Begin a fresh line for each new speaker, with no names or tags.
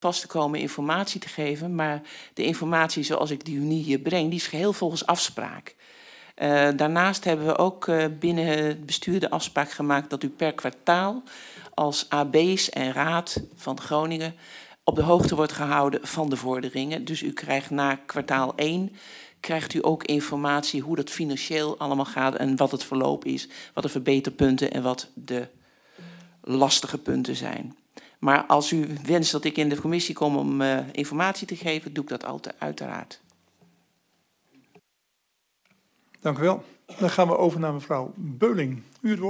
vast te komen informatie te geven. Maar de informatie zoals ik die nu hier breng, die is geheel volgens afspraak. Daarnaast hebben we ook binnen het bestuur de afspraak gemaakt dat u per kwartaal als AB's en raad van Groningen op de hoogte wordt gehouden van de vorderingen. Dus u krijgt na kwartaal 1 krijgt u ook informatie hoe dat financieel allemaal gaat en wat het verloop is, wat de verbeterpunten en wat de lastige punten zijn. Maar als u wenst dat ik in de commissie kom om informatie te geven, doe ik dat altijd uiteraard.
Dank u wel. Dan gaan we over naar mevrouw Beuling. U het woord.